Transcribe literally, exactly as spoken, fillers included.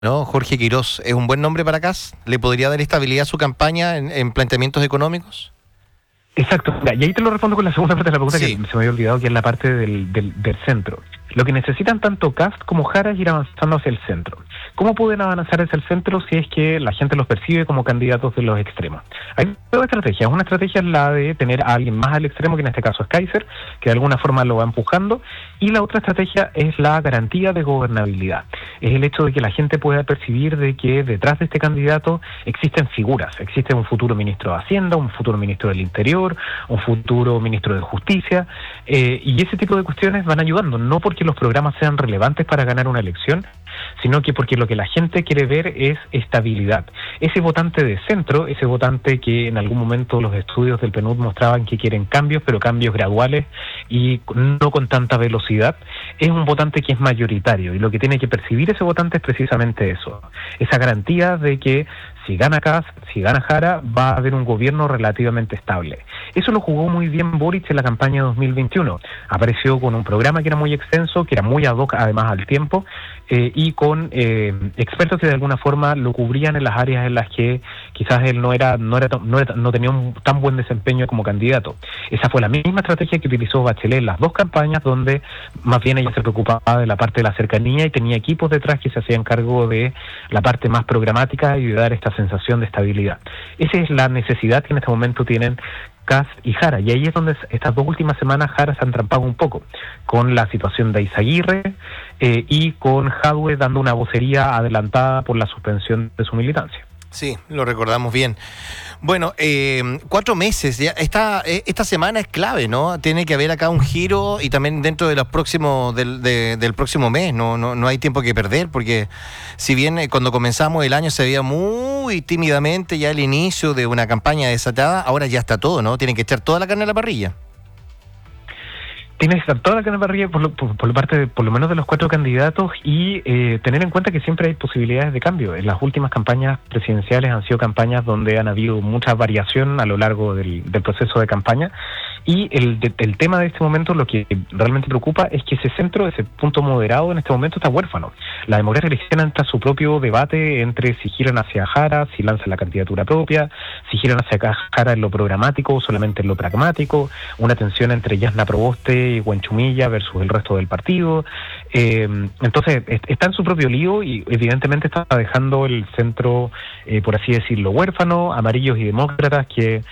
¿no? Jorge Quirós, ¿es un buen nombre para Kast? ¿Le podría dar estabilidad a su campaña en, en planteamientos económicos? Exacto, mira, y ahí te lo respondo con la segunda parte de la pregunta, Sí. que se me había olvidado, que es la parte del, del, del centro. Lo que necesitan tanto Kast como Jara es ir avanzando hacia el centro. ¿Cómo pueden avanzar hacia el centro si es que la gente los percibe como candidatos de los extremos? Hay dos estrategias. Una estrategia es la de tener a alguien más al extremo, que en este caso es Kaiser, que de alguna forma lo va empujando, y la otra estrategia es la garantía de gobernabilidad. Es el hecho de que la gente pueda percibir de que detrás de este candidato existen figuras. Existe un futuro ministro de Hacienda, un futuro ministro del Interior, un futuro ministro de Justicia, eh, y ese tipo de cuestiones van ayudando, no porque los programas sean relevantes para ganar una elección, sino que porque lo que la gente quiere ver es estabilidad. Ese votante de centro, ese votante que en algún momento los estudios del P N U D mostraban que quieren cambios, pero cambios graduales y no con tanta velocidad, es un votante que es mayoritario, y lo que tiene que percibir ese votante es precisamente eso, esa garantía de que si gana Kast, si gana Jara, va a haber un gobierno relativamente estable. Eso lo jugó muy bien Boric en la campaña dos mil veintiuno. Apareció con un programa que era muy extenso, que era muy ad hoc además al tiempo, eh, y con eh, expertos que de alguna forma lo cubrían en las áreas en las que quizás él no era, no era, no, era, no tenía un tan buen desempeño como candidato. Esa fue la misma estrategia que utilizó Bachelet en las dos campañas, donde más bien ella se preocupaba de la parte de la cercanía y tenía equipos detrás que se hacían cargo de la parte más programática y de dar esta sensación de estabilidad. Esa es la necesidad que en este momento tienen Kast y Jara, y ahí es donde estas dos últimas semanas Jara se han trampado un poco con la situación de Izaguirre eh, y con Jadwe dando una vocería adelantada por la suspensión de su militancia. Sí, lo recordamos bien. Bueno, eh, cuatro meses, ya esta, esta semana es clave, ¿no? Tiene que haber acá un giro y también dentro de los próximos, del, de, del próximo mes, no, no, no hay tiempo que perder, porque si bien cuando comenzamos el año se veía muy tímidamente ya el inicio de una campaña desatada, ahora ya está todo, ¿no? Tienen que echar toda la carne a la parrilla. Tiene que estar toda la carne parrilla por, lo, por, por la parte de, por lo menos de los cuatro candidatos, y eh, tener en cuenta que siempre hay posibilidades de cambio. En las últimas campañas presidenciales han sido campañas donde han habido mucha variación a lo largo del, del proceso de campaña, y el, de, el tema de este momento, lo que realmente preocupa es que ese centro, ese punto moderado en este momento está huérfano. La democracia cristiana entra a su propio debate entre si giran hacia Jara, si lanzan la candidatura propia, si giran hacia Jara en lo programático o solamente en lo pragmático, una tensión entre Yasna Proboste y Huanchumilla versus el resto del partido. Eh, entonces está en su propio lío y evidentemente está dejando el centro, eh, por así decirlo, huérfano, amarillos y demócratas, que